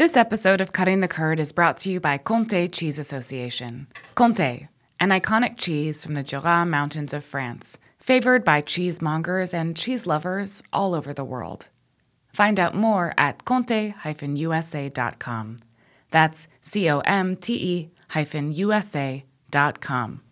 This episode of Cutting the Curd is brought to you by Comté Cheese Association. Comté, an iconic cheese from the Jura Mountains of France, favored by cheesemongers and cheese lovers all over the world. Find out more at comte-usa.com. That's COMTE-USA.com.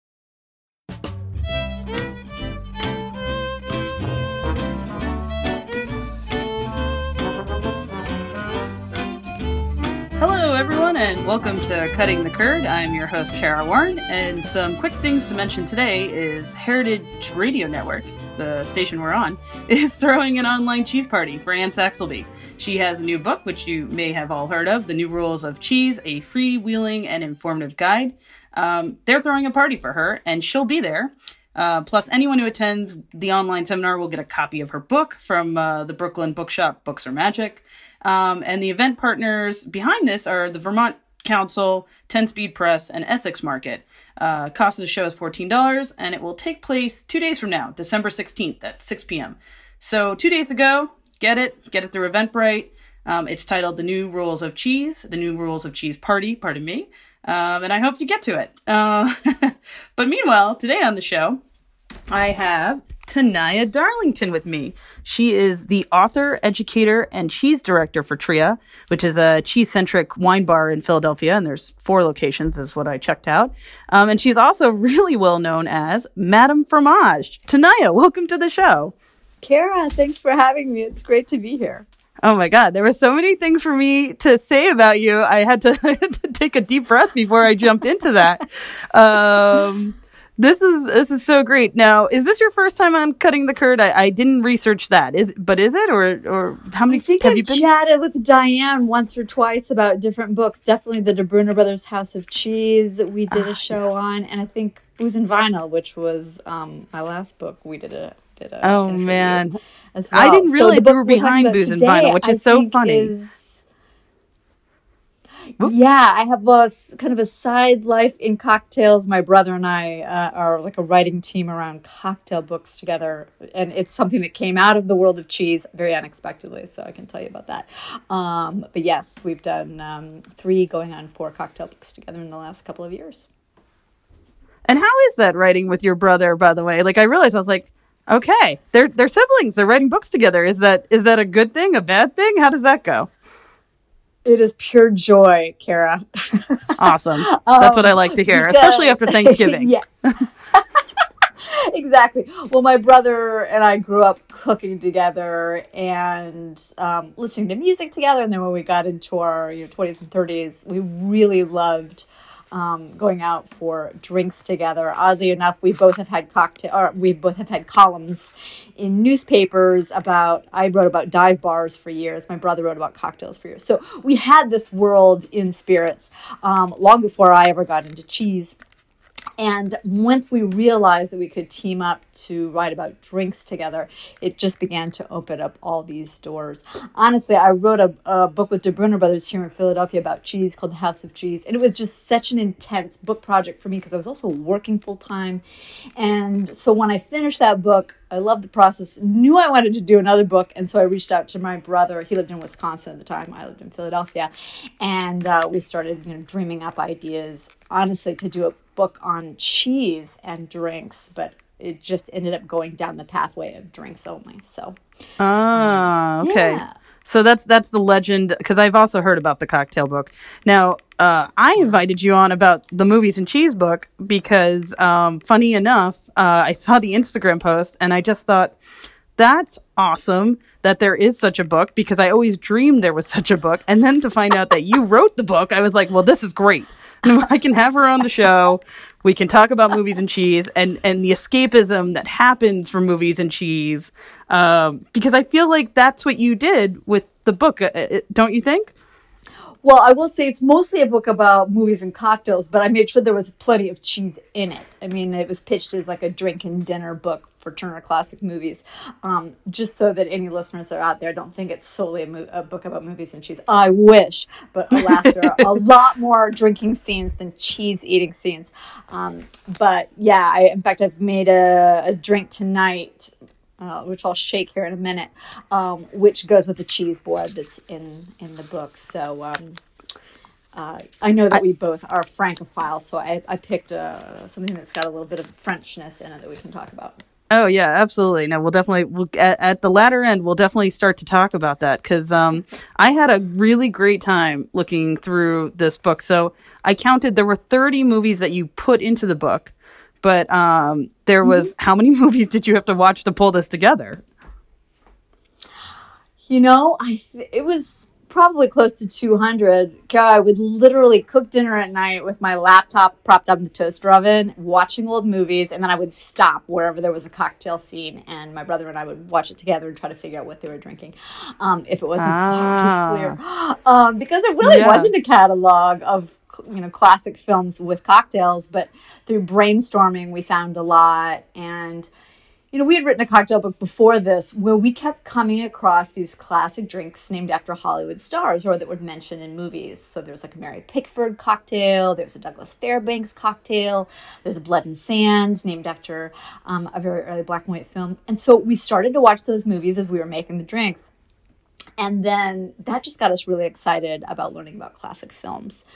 Hello, everyone, and welcome to Cutting the Curd. I'm your host, Kara Warren, and some quick things to mention today is Heritage Radio Network, the station we're on, is throwing an online cheese party for Anne Saxelby. She has a new book, which you may have all heard of, The New Rules of Cheese, a freewheeling and informative guide. They're throwing a party for her, and she'll be there. Plus, anyone who attends the online seminar will get a copy of her book from the Brooklyn bookshop, Books Are Magic. And the event partners behind this are the Vermont Council, 10 Speed Press, and Essex Market. Cost of the show is $14, and it will take place 2 days from now, December 16th at 6 p.m. So 2 days ago, get it through Eventbrite. It's titled The New Rules of Cheese, The New Rules of Cheese Party, pardon me. And I hope you get to it. But meanwhile, today on the show, I have Tanaya Darlington with me. She is the author, educator, and cheese director for Tria, which is a cheese-centric wine bar in Philadelphia, and there's 4 locations is what I checked out. And she's also really well known as Madame Fromage. Tanaya, welcome to the show. Kara, thanks for having me. It's great to be here. Oh my God, there were so many things for me to say about you. I had to take a deep breath before I jumped into that. This is so great. Now, is this your first time on Cutting the Curd? I didn't research that. Is it or how many? I think I've chatted with Diane once or twice about different books. Definitely the De Bruner Brothers House of Cheese that we did a show on, and I think Booze and Vinyl, which was my last book. We did a oh man, as well. I didn't realize you were behind Booze and Vinyl, which is so funny. Yeah, I have a kind of a side life in cocktails. My brother and I are like a writing team around cocktail books together. And it's something that came out of the world of cheese very unexpectedly. So I can tell you about that. But yes, we've done 3 going on 4 cocktail books together in the last couple of years. And how is that writing with your brother, by the way? Like, I realized, I was like, okay, they're siblings. They're writing books together. Is that a good thing, a bad thing? How does that go? It is pure joy, Kara. Awesome. That's what I like to hear, especially after Thanksgiving. Yeah. Exactly. Well, my brother and I grew up cooking together and listening to music together. And then when we got into our 20s and 30s, we really loved going out for drinks together. Oddly enough, we both have had columns in newspapers about. I wrote about dive bars for years. My brother wrote about cocktails for years. So we had this world in spirits long before I ever got into cheese. And once we realized that we could team up to write about drinks together, it just began to open up all these doors. Honestly, I wrote a book with De Bruner Brothers here in Philadelphia about cheese called The House of Cheese. And it was just such an intense book project for me because I was also working full time. And so when I finished that book, I loved the process, knew I wanted to do another book. And so I reached out to my brother. He lived in Wisconsin at the time. I lived in Philadelphia. And we started dreaming up ideas, honestly, to do a book on cheese and drinks. But it just ended up going down the pathway of drinks only. So, okay. Yeah. So that's the legend, because I've also heard about the cocktail book. Now, I invited you on about the movies and cheese book because, funny enough, I saw the Instagram post and I just thought, that's awesome that there is such a book, because I always dreamed there was such a book. And then to find out that you wrote the book, I was like, well, this is great. I can have her on the show. We can talk about movies and cheese and the escapism that happens from movies and cheese. Because I feel like that's what you did with the book. Don't you think? Well, I will say it's mostly a book about movies and cocktails, but I made sure there was plenty of cheese in it. I mean, it was pitched as like a drink and dinner book for Turner Classic Movies, just so that any listeners that are out there don't think it's solely a book about movies and cheese. I wish, but alas, there are a lot more drinking scenes than cheese eating scenes. But yeah, in fact, I've made a drink tonight which I'll shake here in a minute, which goes with the cheese board that's in the book. So I know that we both are Francophiles, so I picked something that's got a little bit of Frenchness in it that we can talk about. Oh yeah, absolutely. No, we'll at the latter end, we'll definitely start to talk about that because I had a really great time looking through this book. So I counted there were 30 movies that you put into the book, but there was how many movies did you have to watch to pull this together? It was probably close to 200. God, I would literally cook dinner at night with my laptop propped up in the toaster oven, watching old movies, and then I would stop wherever there was a cocktail scene, and my brother and I would watch it together and try to figure out what they were drinking, if it wasn't clear. Because it really wasn't a catalog of classic films with cocktails, but through brainstorming, we found a lot. And we had written a cocktail book before this where we kept coming across these classic drinks named after Hollywood stars or that were mentioned in movies. So there's like a Mary Pickford cocktail, there's a Douglas Fairbanks cocktail, there's a Blood and Sand named after a very early black and white film. And so we started to watch those movies as we were making the drinks. And then that just got us really excited about learning about classic films.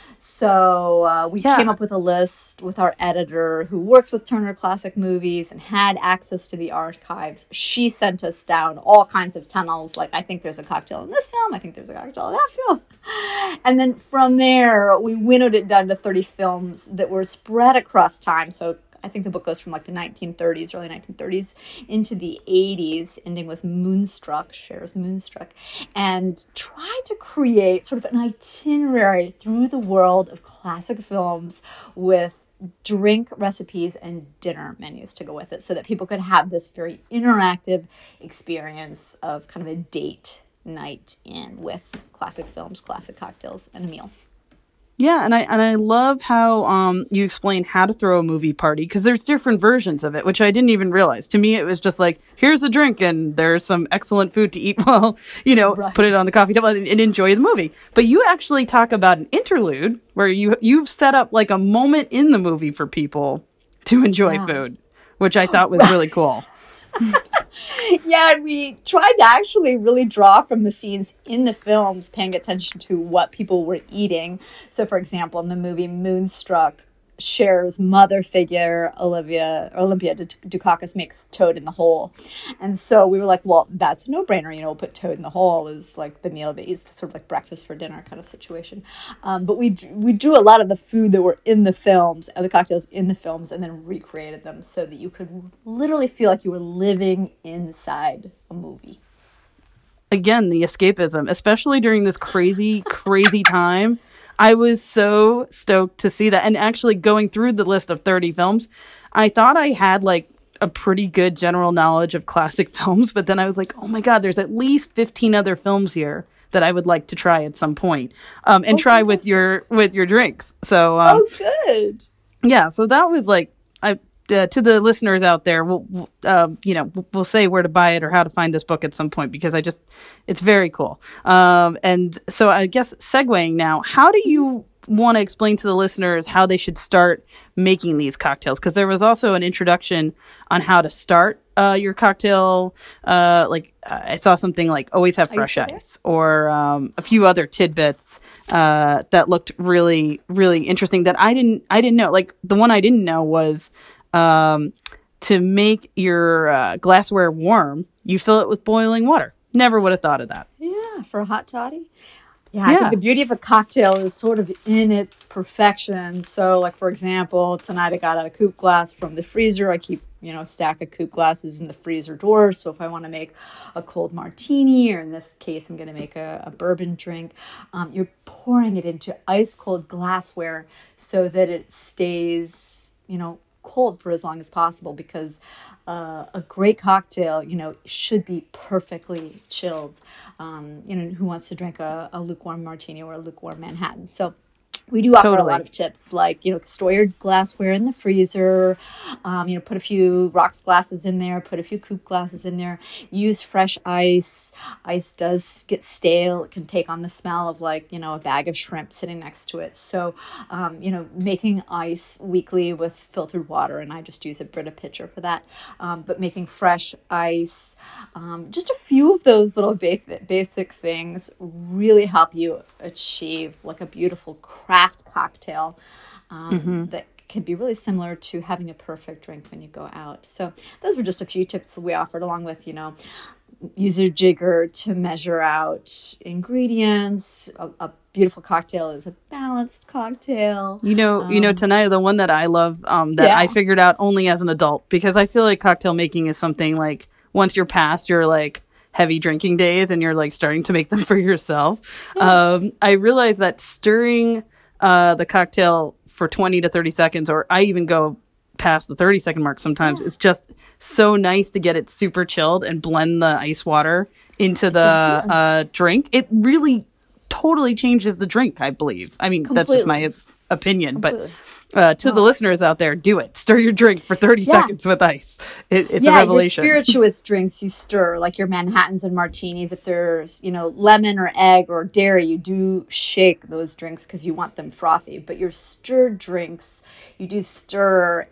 So we came up with a list with our editor who works with Turner Classic Movies and had access to the archives. She sent us down all kinds of tunnels. Like, I think there's a cocktail in this film. I think there's a cocktail in that film. And then from there, we winnowed it down to 30 films that were spread across time. So I think the book goes from like the 1930s, early 1930s, into the 80s, ending with Moonstruck, Cher's Moonstruck, and try to create sort of an itinerary through the world of classic films with drink recipes and dinner menus to go with it so that people could have this very interactive experience of kind of a date night in with classic films, classic cocktails, and a meal. Yeah, and I love how you explain how to throw a movie party, because there's different versions of it, which I didn't even realize. To me, it was just like, here's a drink and there's some excellent food to eat while, put it on the coffee table and enjoy the movie. But you actually talk about an interlude where you've set up like a moment in the movie for people to enjoy food, which I thought was really cool. Yeah, we tried to actually really draw from the scenes in the films, paying attention to what people were eating. So, for example, in the movie Moonstruck, Cher's mother figure, Olympia Dukakis, makes toad in the hole. And so we were like, well, that's a no-brainer. We'll put toad in the hole as like the meal that is sort of like breakfast for dinner kind of situation. But we drew a lot of the food that were in the films and the cocktails in the films and then recreated them so that you could literally feel like you were living inside a movie. Again, the escapism, especially during this crazy, crazy time. I was so stoked to see that. And actually going through the list of 30 films, I thought I had like a pretty good general knowledge of classic films. But then I was like, oh my God, there's at least 15 other films here that I would like to try at some point and try with your drinks. So, good. Yeah. So that was like, to the listeners out there, we'll say where to buy it or how to find this book at some point, because it's very cool. And so I guess segueing now, how do you want to explain to the listeners how they should start making these cocktails? Because there was also an introduction on how to start your cocktail. I saw something like always have fresh ice, or a few other tidbits that looked really, really interesting that I didn't know. Like the one I didn't know was to make your glassware warm, you fill it with boiling water. Never would have thought of that. Yeah, for a hot toddy. Yeah, I think the beauty of a cocktail is sort of in its perfection. So, like, for example, tonight I got out a coupe glass from the freezer. I keep, a stack of coupe glasses in the freezer door. So if I want to make a cold martini, or in this case, I'm going to make a bourbon drink, you're pouring it into ice cold glassware so that it stays, cold for as long as possible, because a great cocktail, should be perfectly chilled. Who wants to drink a lukewarm martini or a lukewarm Manhattan? So We do offer a Totally. lot of tips, like, store your glassware in the freezer, put a few rocks glasses in there, put a few coupe glasses in there, use fresh ice. Ice does get stale. It can take on the smell of a bag of shrimp sitting next to it. So, making ice weekly with filtered water, and I just use a Brita pitcher for that. But making fresh ice, just a few of those little basic things really help you achieve like a beautiful craft cocktail that can be really similar to having a perfect drink when you go out. So those were just a few tips we offered, along with, use a jigger to measure out ingredients. A beautiful cocktail is a balanced cocktail. Tanaya, the one that I love, that I figured out only as an adult, because I feel like cocktail making is something like once you're past your like heavy drinking days and you're like starting to make them for yourself. I realized that stirring the cocktail for 20 to 30 seconds, or I even go past the 30-second mark sometimes, it's just so nice to get it super chilled and blend the ice water into the drink. It really totally changes the drink, I believe. I mean, that's just my opinion, but to the listeners out there, do it. Stir your drink for 30 seconds with ice. It's a revelation. Your spirituous drinks you stir, like your Manhattans and martinis. If there's, lemon or egg or dairy, you do shake those drinks because you want them frothy. But your stirred drinks, you do stir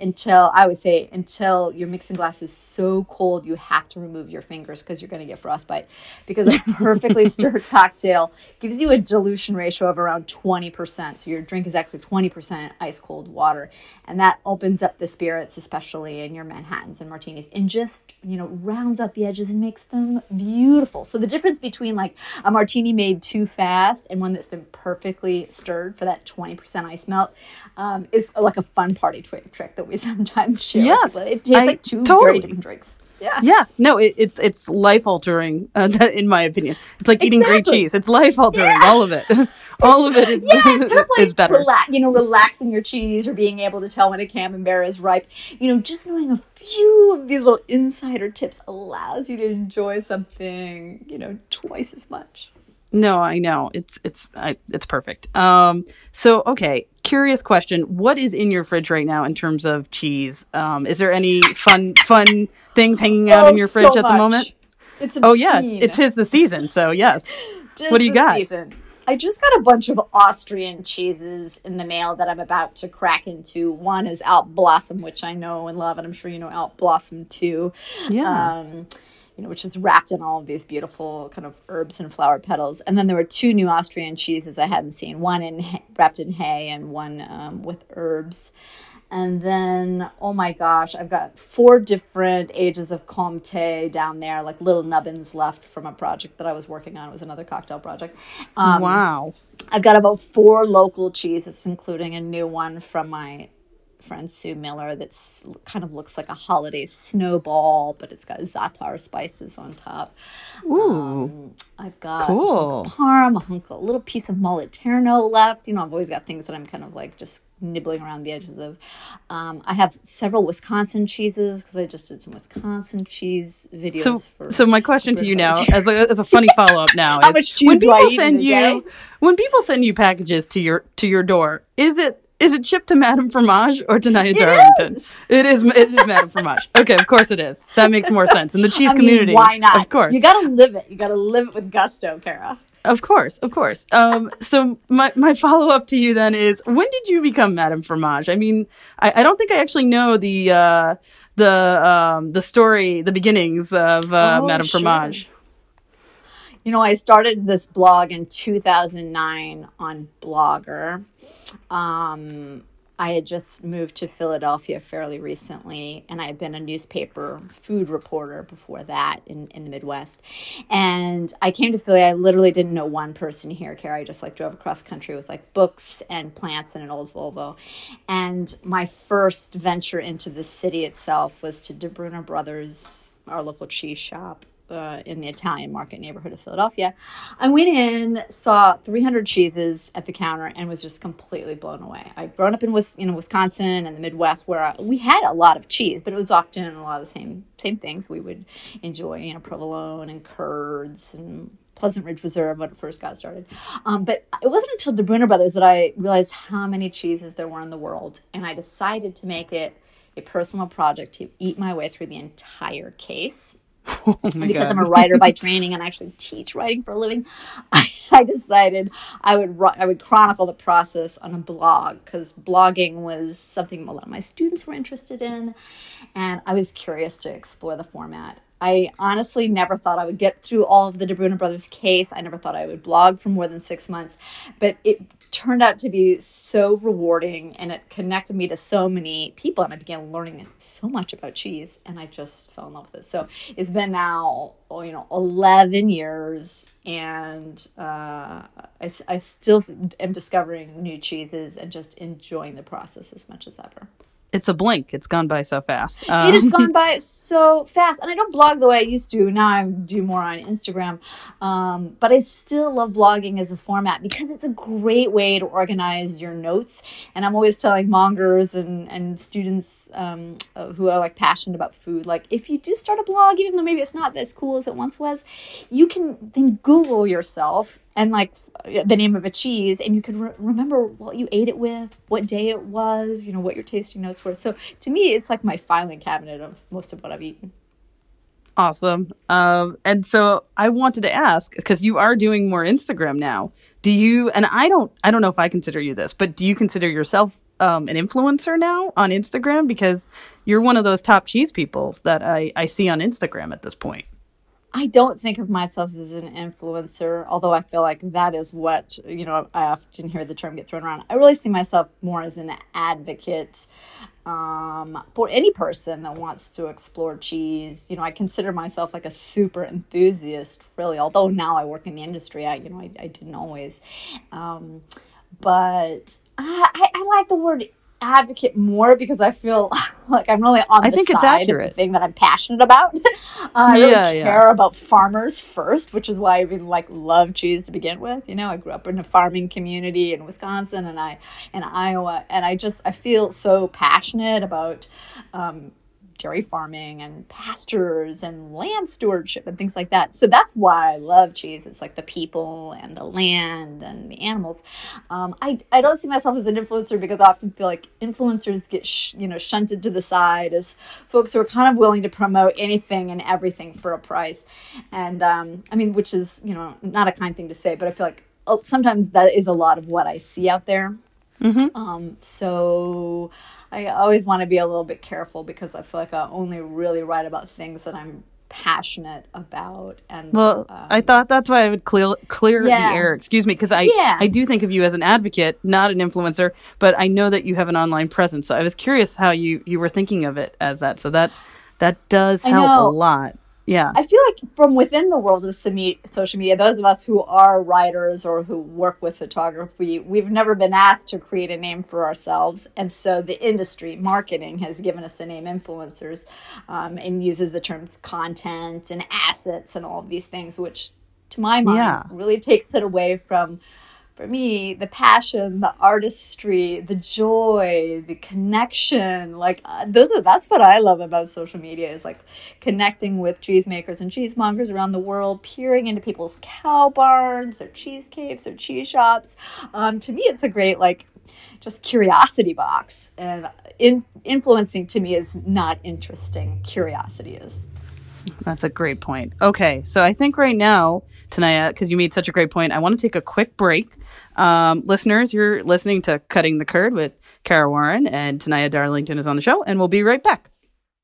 until your mixing glass is so cold you have to remove your fingers because you're going to get frostbite. Because a perfectly stirred cocktail gives you a dilution ratio of around 20%. So your drink is actually 20% ice cold water, and that opens up the spirits, especially in your Manhattans and martinis, and just rounds out the edges and makes them beautiful. So the difference between like a martini made too fast and one that's been perfectly stirred for that 20% ice melt is like a fun party trick that we sometimes share. Yes, it tastes like two very different drinks. Yeah. Yes. No, it's life altering, in my opinion. It's like eating great cheese. It's life altering. All of it. All of it is, it's kind of like is better. Relaxing your cheese or being able to tell when a camembert is ripe. Just knowing a few of these little insider tips allows you to enjoy something, twice as much. No, I know. It's perfect. So, okay. Curious question. What is in your fridge right now in terms of cheese? Is there any fun things hanging out in your fridge at the moment? It's obscene. Oh, yeah. It is the season. So, yes. What do you got? Season. I just got a bunch of Austrian cheeses in the mail that I'm about to crack into. One is Alp Blossom, which I know and love, and I'm sure you know Alp Blossom too. Yeah. Which is wrapped in all of these beautiful kind of herbs and flower petals. And then there were two new Austrian cheeses I hadn't seen, one wrapped in hay and one with herbs. And then, oh my gosh, I've got 4 different ages of Comté down there, like little nubbins left from a project that I was working on. It was another cocktail project. Wow. I've got about 4 local cheeses, including a new one from my friend Sue Miller that's kind of looks like a holiday snowball, but it's got za'atar spices on top. Ooh. I've got cool. a parm, a little piece of Moliterno left. I've always got things that I'm kind of like just nibbling around the edges of. I have several Wisconsin cheeses because I just did some Wisconsin cheese videos. So my question to you now, as a funny follow up now, how much cheese do I eat in a day? When people send you packages to your door, is it shipped to Madame Fromage or to Nia Darlington? It is Madame Fromage. Okay, of course it is. That makes more sense. In the cheese community, why not? Of course. You gotta live it. You gotta live it with gusto, Kara. Of course. So my follow up to you then is, when did you become Madame Fromage? I mean, I don't think I actually know the story, the beginnings of Madame Fromage. I started this blog in 2009 on Blogger. I had just moved to Philadelphia fairly recently, and I had been a newspaper food reporter before that in the Midwest. And I came to Philly. I literally didn't know one person here, Kara. I just drove across country with books and plants and an old Volvo. And my first venture into the city itself was to DeBrunner Brothers, our local cheese shop. In the Italian market neighborhood of Philadelphia. I went in, saw 300 cheeses at the counter, and was just completely blown away. I'd grown up in Wisconsin and the Midwest, where we had a lot of cheese, but it was often a lot of the same things we would enjoy, provolone and curds and Pleasant Ridge Reserve when it first got started. But it wasn't until the Bruner Brothers that I realized how many cheeses there were in the world. And I decided to make it a personal project to eat my way through the entire case. Oh my because God. I'm a writer by training and I actually teach writing for a living, I decided I would chronicle the process on a blog, because blogging was something a lot of my students were interested in, and I was curious to explore the format. I honestly never thought I would get through all of the De Bruner Brothers case. I never thought I would blog for more than 6 months, but it turned out to be so rewarding, and it connected me to so many people, and I began learning so much about cheese, and I just fell in love with it. So it's been now, 11 years, and I still am discovering new cheeses and just enjoying the process as much as ever. It's a blink. It's gone by so fast. It has gone by so fast. And I don't blog the way I used to. Now I do more on Instagram. But I still love blogging as a format because it's a great way to organize your notes. And I'm always telling mongers and students who are like passionate about food, like if you do start a blog, even though maybe it's not as cool as it once was, you can then Google yourself and like the name of a cheese, and you could remember what you ate it with, what day it was, what your tasting notes were. So to me, it's like my filing cabinet of most of what I've eaten. Awesome. And so I wanted to ask, because you are doing more Instagram now. Do you, and I don't know if I consider you this, but do you consider yourself an influencer now on Instagram? Because you're one of those top cheese people that I see on Instagram at this point. I don't think of myself as an influencer, although I feel like that is what, I often hear the term get thrown around. I really see myself more as an advocate for any person that wants to explore cheese. I consider myself like a super enthusiast, really, although now I work in the industry. I didn't always. But I like the word advocate more because I feel like I'm really on the side of the thing that I'm passionate about. I really care about farmers first, which is why I even love cheese to begin with. I grew up in a farming community in Wisconsin and Iowa, and I feel so passionate about dairy farming and pastures and land stewardship and things like that. So that's why I love cheese. It's like the people and the land and the animals. I don't see myself as an influencer because I often feel like influencers get shunted to the side as folks who are kind of willing to promote anything and everything for a price. And which is not a kind thing to say, but I feel like sometimes that is a lot of what I see out there. Mm-hmm. So I always want to be a little bit careful because I feel like I only really write about things that I'm passionate about. And I thought that's why I would clear the air. Excuse me, because I do think of you as an advocate, not an influencer, but I know that you have an online presence. So I was curious how you were thinking of it as that. So that does help a lot. Yeah. I feel like from within the world of social media, those of us who are writers or who work with photography, we've never been asked to create a name for ourselves. And so the industry, marketing, has given us the name influencers and uses the terms content and assets and all of these things, which to my mind really takes it away from, for me, the passion, the artistry, the joy, the connection. That's what I love about social media, is connecting with cheesemakers and cheesemongers around the world, peering into people's cow barns, their cheese caves, their cheese shops. To me, it's a great just curiosity box. And influencing to me is not interesting. Curiosity is. That's a great point. Okay, so I think right now, Tanaya, because you made such a great point, I want to take a quick break. Listeners, you're listening to Cutting the Curd with Kara Warren, and Tanaya Darlington is on the show, and we'll be right back.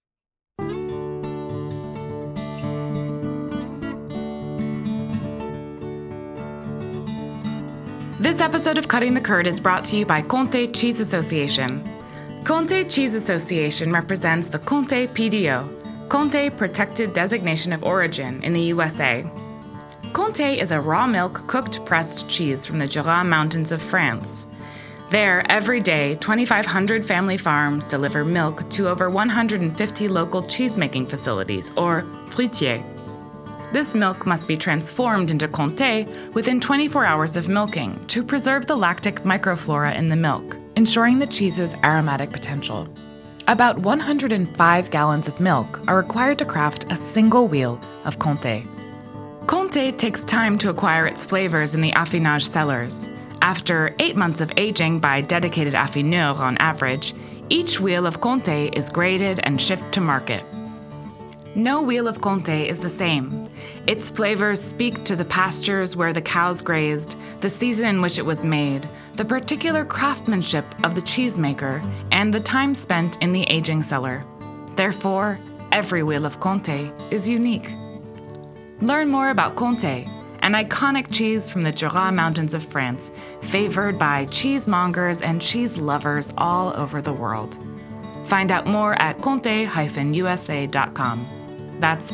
This episode of Cutting the Curd is brought to you by Comté Cheese Association. Comté Cheese Association represents the Comté PDO, Comté Protected Designation of Origin in the USA. Comté is a raw milk cooked pressed cheese from the Jura Mountains of France. There, every day, 2,500 family farms deliver milk to over 150 local cheesemaking facilities, or fruitiers. This milk must be transformed into Comté within 24 hours of milking to preserve the lactic microflora in the milk, ensuring the cheese's aromatic potential. About 105 gallons of milk are required to craft a single wheel of Comté. Comté Comté takes time to acquire its flavors in the affinage cellars. After 8 months of aging by dedicated affineurs on average, each wheel of Comté is graded and shipped to market. No wheel of Comté is the same. Its flavors speak to the pastures where the cows grazed, the season in which it was made, the particular craftsmanship of the cheesemaker, and the time spent in the aging cellar. Therefore, every wheel of Comté is unique. Learn more about Comté, an iconic cheese from the Jura Mountains of France, favored by cheesemongers and cheese lovers all over the world. Find out more at comte-usa.com. That's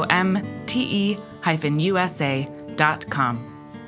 COMTE-USA.com.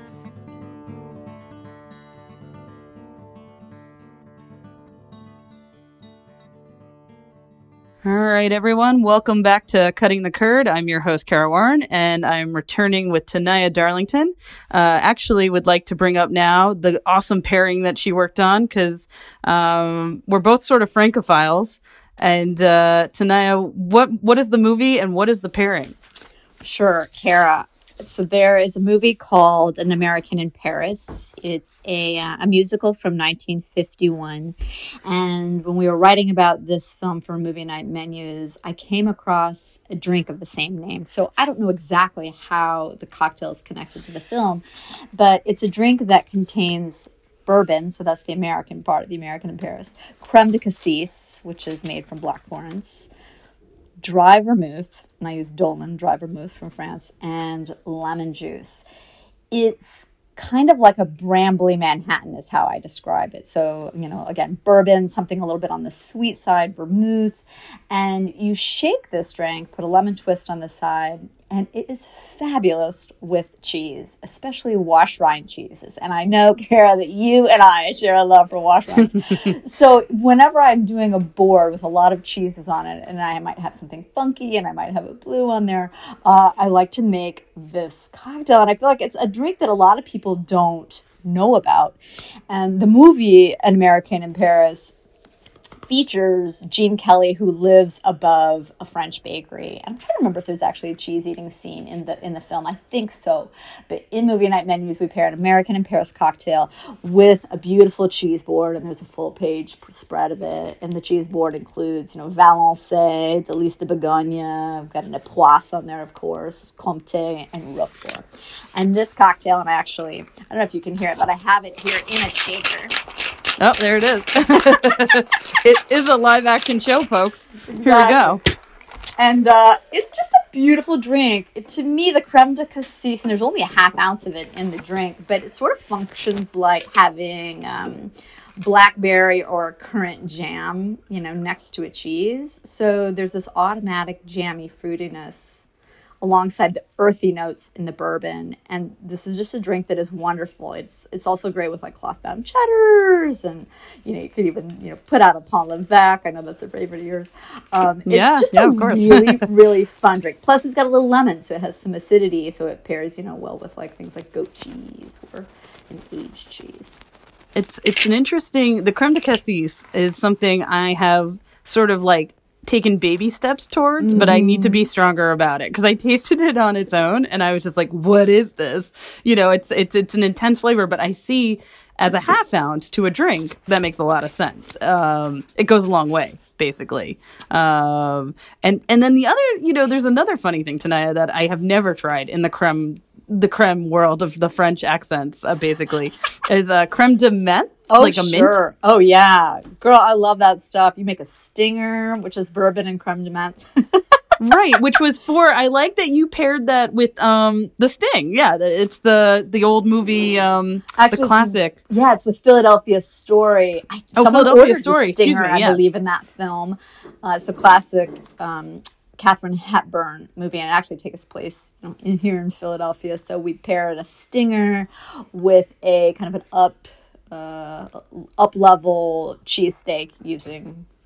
All right, everyone. Welcome back to Cutting the Curd. I'm your host, Kara Warren, and I'm returning with Tanaya Darlington. Actually would like to bring up now the awesome pairing that she worked on, because we're both sort of Francophiles. And Tanaya, what is the movie and what is the pairing? Sure, Kara. So there is a movie called An American in Paris. It's a musical from 1951. And when we were writing about this film for Movie Night Menus, I came across a drink of the same name. So I don't know exactly how the cocktail is connected to the film, but it's a drink that contains bourbon, so that's the American part of the American in Paris, creme de cassis, which is made from black currants, dry vermouth, and I use Dolman dry vermouth from France, and lemon juice. It's kind of like a brambly Manhattan is how I describe it. So, again, bourbon, something a little bit on the sweet side, vermouth, and you shake this drink, put a lemon twist on the side, and it is fabulous with cheese, especially wash rind cheeses. And I know, Kara, that you and I share a love for wash rinds. So whenever I'm doing a board with a lot of cheeses on it, and I might have something funky and I might have a blue on there, I like to make this cocktail. And I feel like it's a drink that a lot of people don't know about. And the movie An American in Paris features Gene Kelly, who lives above a French bakery. And I'm trying to remember if there's actually a cheese eating scene in the film. I think so. But in Movie Night Menus, we pair an American in Paris cocktail with a beautiful cheese board, and there's a full page spread of it. And the cheese board includes, Valençay, Delice de Bourgogne. We've got an Epoisse on there, of course, Comté, and Roquefort. And this cocktail, and I don't know if you can hear it, but I have it here in a shaker. Oh, there it is. It is a live action show, folks. Exactly. Here we go. And it's just a beautiful drink. To me, the creme de cassis, and there's only a half ounce of it in the drink, but it sort of functions like having blackberry or currant jam, next to a cheese. So there's this automatic jammy fruitiness alongside the earthy notes in the bourbon. And this is just a drink that is wonderful. It's also great with like cloth-bound cheddars, and you could even put out a Pont l'Evêque. I know that's a favorite of yours. It's just a really, really fun drink. Plus it's got a little lemon, so it has some acidity, so it pairs well with like things like goat cheese or an aged cheese. It's an interesting, the creme de cassis is something I have sort of like taken baby steps towards, but I need to be stronger about it, because I tasted it on its own and I was just like, what is this? It's an intense flavor, but I see as a half ounce to a drink, that makes a lot of sense. It goes a long way, basically. And then the other, there's another funny thing, Tanaya, that I have never tried in the creme world of the French accents, basically, is creme de menthe. Oh, like a sure. Mint. Oh, yeah. Girl, I love that stuff. You make a stinger, which is bourbon and creme de menthe. Right, which was I like that you paired that with The Sting. Yeah, it's the old movie, actually, the classic. It's with Philadelphia Story. Someone Philadelphia Story. The stinger, Excuse me, yes. I believe, in that film. It's the classic Katharine Hepburn movie, and it actually takes place here in Philadelphia. So we paired a stinger with a kind of an up-level cheesesteak using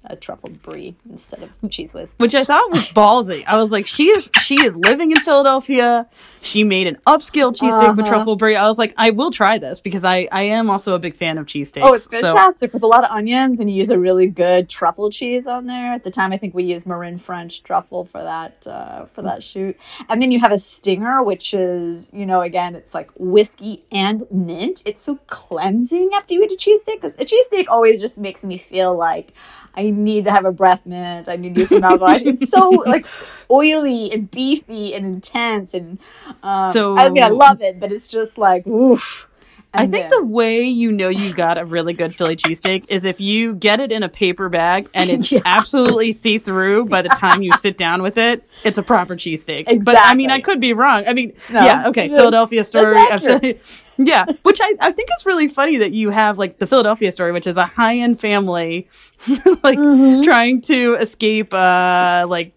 a truffled brie instead of Cheese Whiz. Which I thought was ballsy. I was like, she is living in Philadelphia. She made an upscale cheesesteak with truffle brie. I was like, I will try this because I am also a big fan of cheesesteaks. Oh, it's fantastic with a lot of onions, and you use a really good truffle cheese on there. At the time, I think we used Marin French truffle for that shoot. And then you have a stinger, which is, again, it's like whiskey and mint. It's so cleansing after you eat a cheesesteak, because a cheesesteak always just makes me feel like I need to have a breath mint. I need to use some mouthwash. It's so like oily and beefy and intense, and I love it, but it's just like oof. I think the way you got a really good Philly cheesesteak is if you get it in a paper bag and it's absolutely see-through by the time you sit down with it, it's a proper cheesesteak. Exactly. But, I could be wrong. Philadelphia story. Yeah, which I think is really funny that you have, like, the Philadelphia story, which is a high-end family, trying to escape, the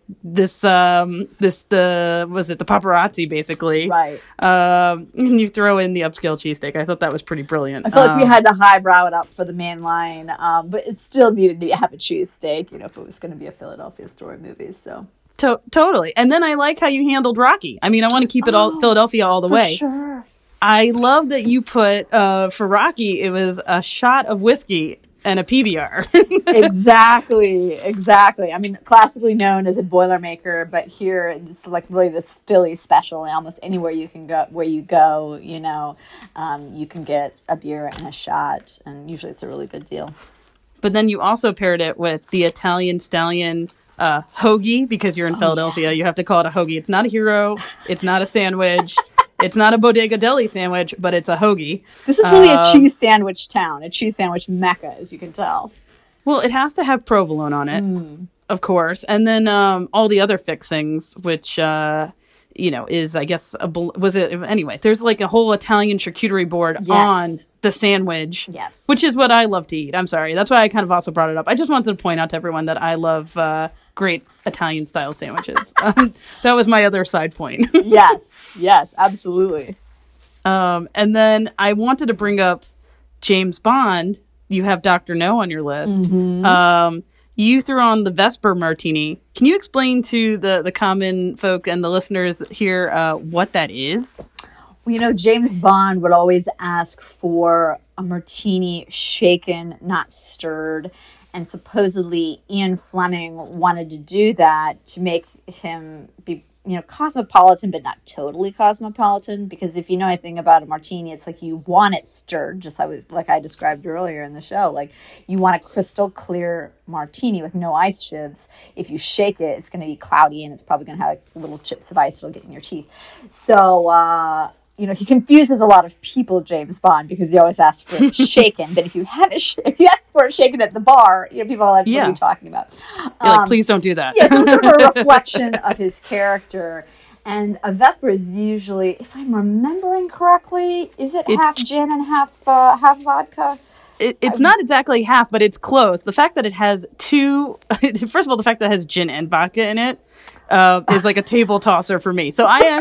paparazzi, basically. Right. And you throw in the upscale cheesesteak. I thought that was pretty brilliant. I feel like we had to highbrow it up for the main line, but it still needed to have a cheesesteak, if it was going to be a Philadelphia story movie, so... Totally. And then I like how you handled Rocky. I want to keep it all Philadelphia all the way. Sure. I love that you put, for Rocky, it was a shot of whiskey and a PBR. Exactly. Classically known as a Boilermaker, but here it's like really this Philly special. Almost anywhere you can go, you can get a beer and a shot, and usually it's a really good deal. But then you also paired it with the Italian Stallion hoagie, because you're in Philadelphia. Yeah. You have to call it a hoagie. It's not a hero. It's not a sandwich. It's not a Bodega Deli sandwich, but it's a hoagie. This is really a cheese sandwich town, a cheese sandwich mecca, as you can tell. Well, it has to have provolone on it, of course. And then all the other fixings, which, is, I guess, anyway, there's like a whole Italian charcuterie board on the sandwich. Yes. Which is what I love to eat. I'm sorry. That's why I kind of also brought it up. I just wanted to point out to everyone that I love great Italian-style sandwiches. That was my other side point. Yes, absolutely. And then I wanted to bring up James Bond. You have Dr. No on your list. Mm-hmm. You threw on the Vesper Martini. Can you explain to the common folk and the listeners here what that is? Well, James Bond would always ask for a martini shaken, not stirred. And supposedly Ian Fleming wanted to do that to make him be, cosmopolitan, but not totally cosmopolitan. Because if you know anything about a martini, it's like you want it stirred, like I described earlier in the show. Like you want a crystal clear martini with no ice shivs. If you shake it, it's going to be cloudy and it's probably going to have little chips of ice that'll get in your teeth. So, he confuses a lot of people, James Bond, because he always asks for it shaken. But if you ask for it shaken at the bar, people are like, what are you talking about? You're like, please don't do that. Yeah, so it's sort of a reflection of his character. And a Vesper is usually, if I'm remembering correctly, is it half gin and half vodka? It's not exactly half, but it's close. The fact that it has first of all, the fact that it has gin and vodka in it is like a table tosser for me. So I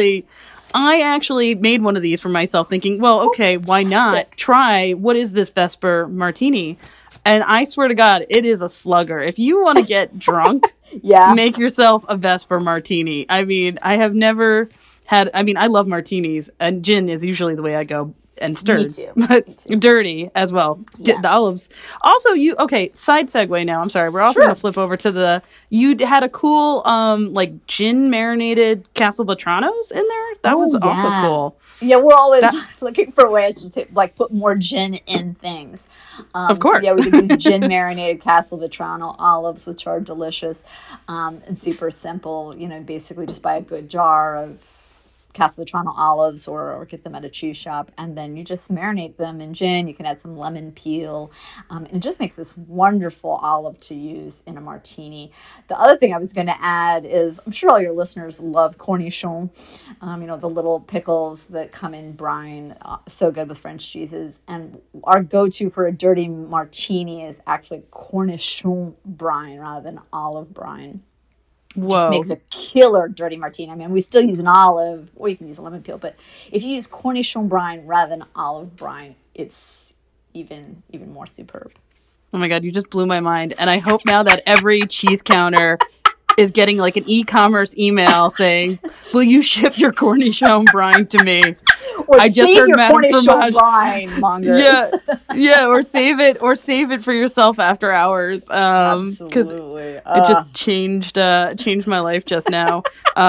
actually made one of these for myself thinking, well, okay, why not try, what is this Vesper Martini? And I swear to God, it is a slugger. If you want to get drunk, make yourself a Vesper Martini. I have never had, I love martinis, and gin is usually the way I go, and stirred. Me too. But dirty as well. Get the olives. Also, side segue now. I'm sorry. We're also going to flip over to you had a cool, gin marinated Castle Vetranos in there. That was also cool. Yeah, we're always looking for ways to put more gin in things. Of course. So, we did these gin marinated Castle Vetrano olives, which are delicious and super simple. Basically just buy a good jar of Castle Vetrano olives or get them at a cheese shop, and then you just marinate them in gin. You can add some lemon peel, and it just makes this wonderful olive to use in a martini. The other thing I was going to add is, I'm sure all your listeners love cornichons, the little pickles that come in brine, so good with French cheeses. And our go-to for a dirty martini is actually cornichon brine rather than olive brine. Just makes a killer dirty martini. We still use an olive, or you can use a lemon peel, but if you use cornichon brine rather than olive brine, it's even more superb. Oh my God, you just blew my mind. And I hope now that every cheese counter is getting like an e-commerce email saying, "Will you ship your Cornichon brine to me?" Or I just save heard your Madame Cornichon Fromage. brine, mongers. Yeah, or save it for yourself after hours. Absolutely. It just changed my life just now.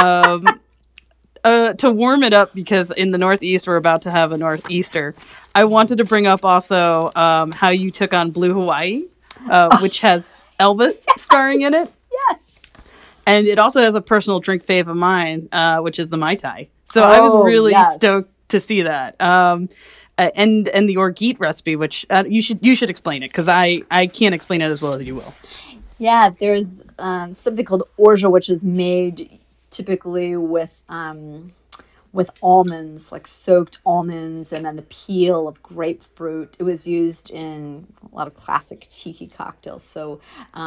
To warm it up, because in the Northeast we're about to have a Northeaster, I wanted to bring up also how you took on Blue Hawaii, which has Elvis starring in it. Yes. And it also has a personal drink fave of mine, which is the Mai Tai. So I was really stoked to see that. And the orgeat recipe, which you should explain it, because I can't explain it as well as you will. Yeah, there's something called orgeat, which is made typically with almonds, like soaked almonds, and then the peel of grapefruit. It was used in a lot of classic tiki cocktails. So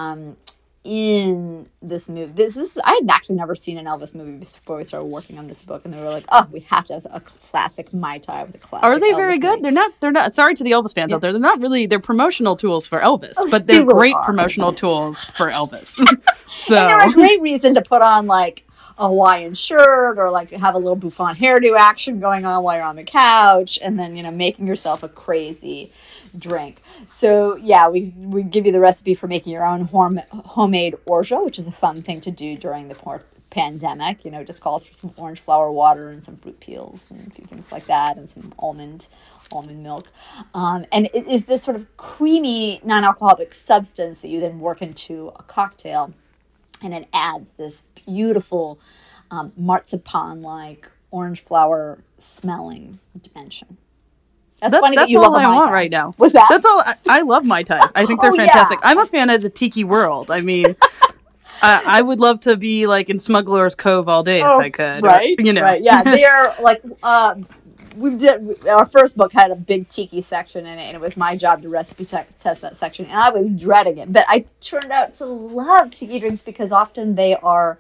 in this movie, I had actually never seen an Elvis movie before we started working on this book, and they were like, "Oh, we have to have a classic Mai Tai with a classic." Are they Elvis very good? movie. They're not. Sorry to the Elvis fans out there. They're not really. They're promotional tools for Elvis, but They they're really great are. promotional tools for Elvis. So And they're a great reason to put on like a Hawaiian shirt, or like have a little bouffant hairdo action going on while you're on the couch, and then making yourself a crazy drink. So yeah, we give you the recipe for making your own homemade orgeat, which is a fun thing to do during the pandemic. It just calls for some orange flower water and some fruit peels and a few things like that, and some almond milk. And it is this sort of creamy non-alcoholic substance that you then work into a cocktail, and it adds this beautiful marzipan-like orange flower smelling dimension. That's funny that you all love a I Mai want Tai. right now. What's that? That's all. I love Mai Tais. I think they're Oh, yeah. fantastic. I'm a fan of the tiki world. I mean, I would love to be like in Smuggler's Cove all day if I could. Right? Or, Right, yeah. They're like, our first book had a big tiki section in it, and it was my job to recipe test that section, and I was dreading it. But I turned out to love tiki drinks because often they are,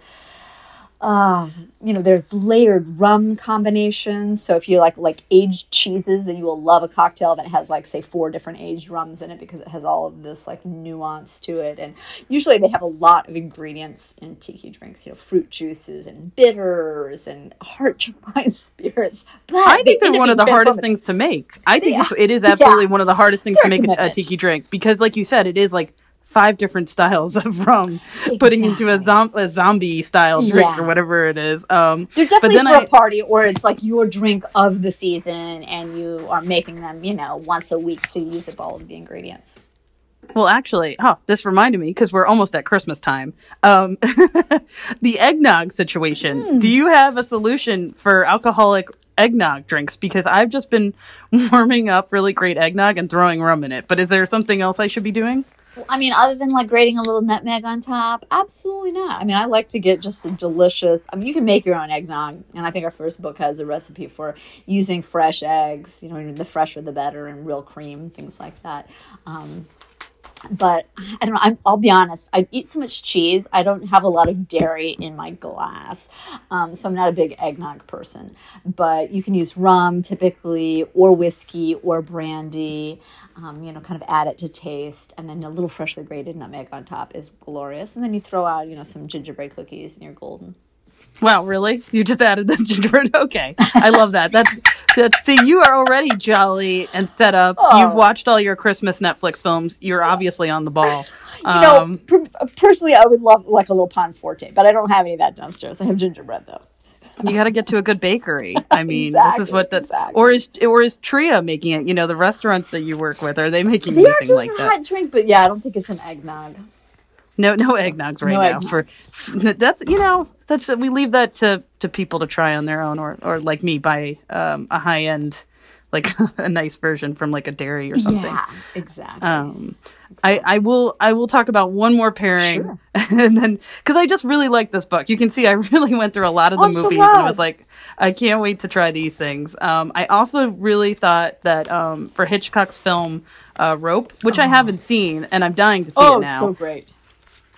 there's layered rum combinations. So if you like aged cheeses, then you will love a cocktail that has like, say, 4 different aged rums in it, because it has all of this like nuance to it. And usually they have a lot of ingredients in tiki drinks, fruit juices and bitters and hard-to-find spirits. But I think they're one of the hardest things to make. I think it is absolutely one of the hardest things to make a tiki drink, because like you said, it is like 5 different styles of rum putting into a zombie style drink or whatever it is. They're definitely for a party, or it's like your drink of the season, and you are making them, once a week to use up all of the ingredients. Well, actually, this reminded me, because we're almost at Christmas time. The eggnog situation. Do you have a solution for alcoholic eggnog drinks? Because I've just been warming up really great eggnog and throwing rum in it. But is there something else I should be doing? I mean, other than like grating a little nutmeg on top, absolutely not. I mean, I like to get just a delicious, you can make your own eggnog. And I think our first book has a recipe for using fresh eggs, the fresher the better, and real cream, things like that. But I don't know. I'll be honest. I eat so much cheese. I don't have a lot of dairy in my glass. So I'm not a big eggnog person. But you can use rum typically, or whiskey, or brandy. Kind of add it to taste. And then a little freshly grated nutmeg on top is glorious. And then you throw out, some gingerbread cookies, and you're golden. Wow, really? You just added the gingerbread? Okay. I love that. That's see, you are already jolly and set up. You've watched all your Christmas Netflix films. You're obviously on the ball. Personally, I would love like a little pan forte, but I don't have any of that downstairs. I have gingerbread, though. You got to get to a good bakery. I mean, Exactly, this is what exactly. or is Tria making it? The restaurants that you work with, are they making They are anything doing like a that? hot drink, but yeah, I don't think it's an eggnog. No eggnogs right now. eggnog. That's we leave that to people to try on their own, or like me, buy a high end, like a nice version from like a dairy or something. Yeah, exactly. I will talk about one more pairing, Sure. and then because I just really like this book. You can see I really went through a lot of the I'm so movies, glad. and I was like, I can't wait to try these things. I also really thought that for Hitchcock's film Rope, which I haven't seen, and I'm dying to see it now. So great.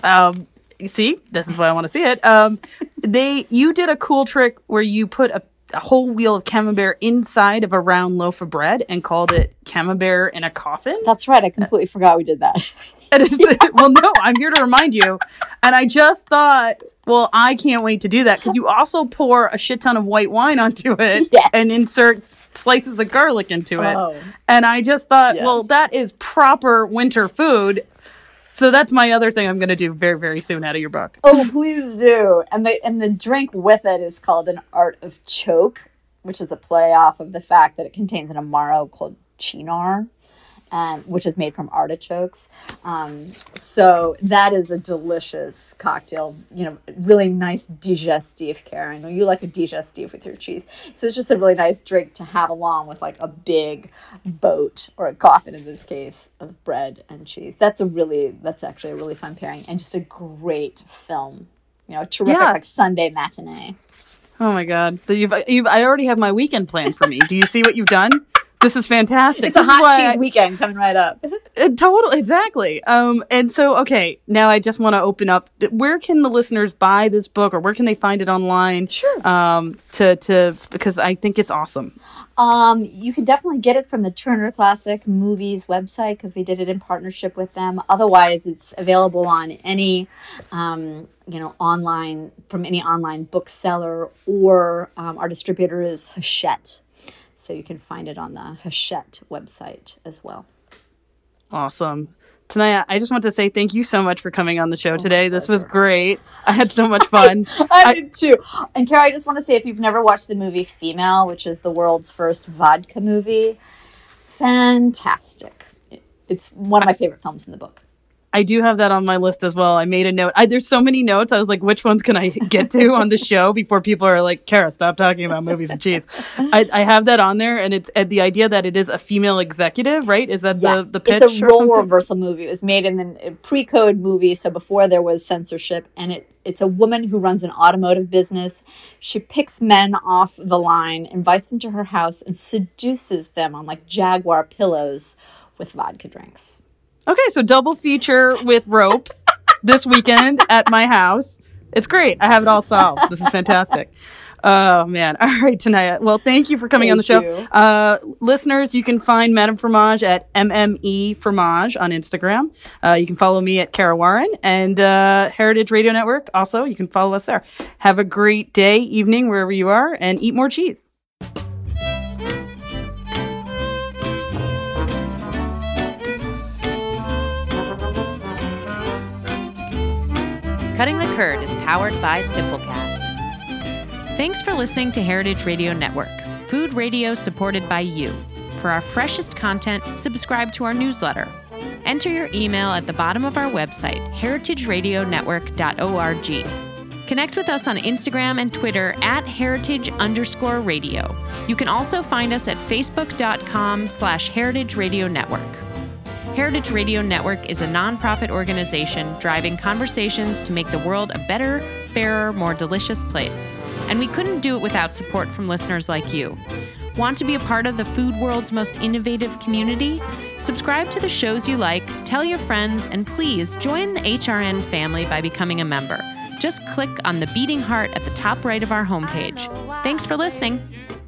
You see, this is why I want to see it. You did a cool trick where you put a whole wheel of camembert inside of a round loaf of bread and called it camembert in a coffin. That's right. I completely forgot we did that. And well, no, I'm here to remind you. And I just thought, well, I can't wait to do that because you also pour a shit ton of white wine onto it and insert slices of garlic into it. Oh. And I just thought, well, that is proper winter food. So that's my other thing I'm going to do very, very soon out of your book. Oh, please do. And the drink with it is called an Art of Choke, which is a play off of the fact that it contains an amaro called chinar, which is made from artichokes. So that is a delicious cocktail, really nice digestif, Kara. I know you like a digestif with your cheese. So it's just a really nice drink to have along with like a big boat, or a coffin in this case, of bread and cheese. That's actually a really fun pairing, and just a great film. A terrific like Sunday matinee. Oh my God. I already have my weekend planned for me. Do you see what you've done? This is fantastic. It's a hot cheese weekend coming right up. Totally, exactly. And so, okay, now I just want to open up. Where can the listeners buy this book, or where can they find it online? Sure. Because I think it's awesome. You can definitely get it from the Turner Classic Movies website, because we did it in partnership with them. Otherwise, it's available on any, online, from any online bookseller, or our distributor is Hachette. So you can find it on the Hachette website as well. Awesome. Tanaya, I just want to say thank you so much for coming on the show today. This was great. I had so much fun. I did too. And Kara, I just want to say, if you've never watched the movie Female, which is the world's first vodka movie, fantastic. It's one of my favorite films in the book. I do have that on my list as well. I made a note. There's so many notes. I was like, which ones can I get to on the show before people are like, Kara, stop talking about movies and cheese. I have that on there, and it's the idea that it is a female executive, right? Is that the pitch? It's a role reversal movie. It was made in the pre-code movie, so before there was censorship, and it's a woman who runs an automotive business. She picks men off the line, invites them to her house, and seduces them on like Jaguar pillows with vodka drinks. Okay, so double feature with Rope this weekend at my house. It's great. I have it all solved. This is fantastic. Oh, man. All right, Tanaya. Well, thank you for coming on the show. Listeners, you can find Madame Fromage at MME Fromage on Instagram. You can follow me at Kara Warren, and Heritage Radio Network. Also, you can follow us there. Have a great day, evening, wherever you are, and eat more cheese. Cutting the Curd is powered by Simplecast. Thanks for listening to Heritage Radio Network, food radio supported by you. For our freshest content, subscribe to our newsletter. Enter your email at the bottom of our website, heritageradionetwork.org. Connect with us on Instagram and Twitter at heritage_radio. You can also find us at facebook.com/Heritage Radio Network. Heritage Radio Network is a nonprofit organization driving conversations to make the world a better, fairer, more delicious place. And we couldn't do it without support from listeners like you. Want to be a part of the food world's most innovative community? Subscribe to the shows you like, tell your friends, and please join the HRN family by becoming a member. Just click on the beating heart at the top right of our homepage. Thanks for listening.